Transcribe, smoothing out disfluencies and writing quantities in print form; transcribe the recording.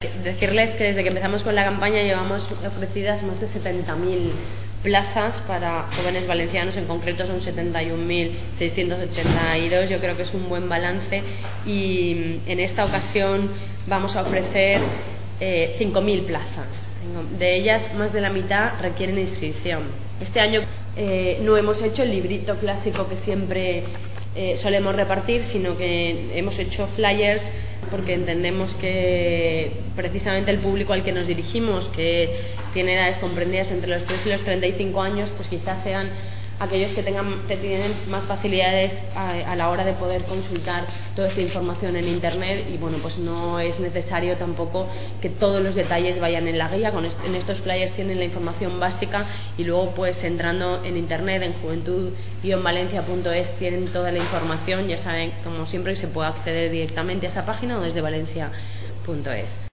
Decirles que desde que empezamos con la campaña llevamos ofrecidas más de 70.000 plazas para jóvenes valencianos, en concreto son 71.682. Yo creo que es un buen balance y en esta ocasión vamos a ofrecer 5.000 plazas. De ellas, más de la mitad requieren inscripción. Este año no hemos hecho el librito clásico que siempre solemos repartir, sino que hemos hecho flyers porque entendemos que precisamente el público al que nos dirigimos, que tiene edades comprendidas entre los 3 y los 35 años, pues quizás sean aquellos que tienen más facilidades a la hora de poder consultar toda esta información en internet y bueno, pues no es necesario tampoco que todos los detalles vayan en la guía. En estos flyers tienen la información básica y luego pues entrando en internet en juventud-valencia.es tienen toda la información. Ya saben, como siempre, que se puede acceder directamente a esa página o desde valencia.es.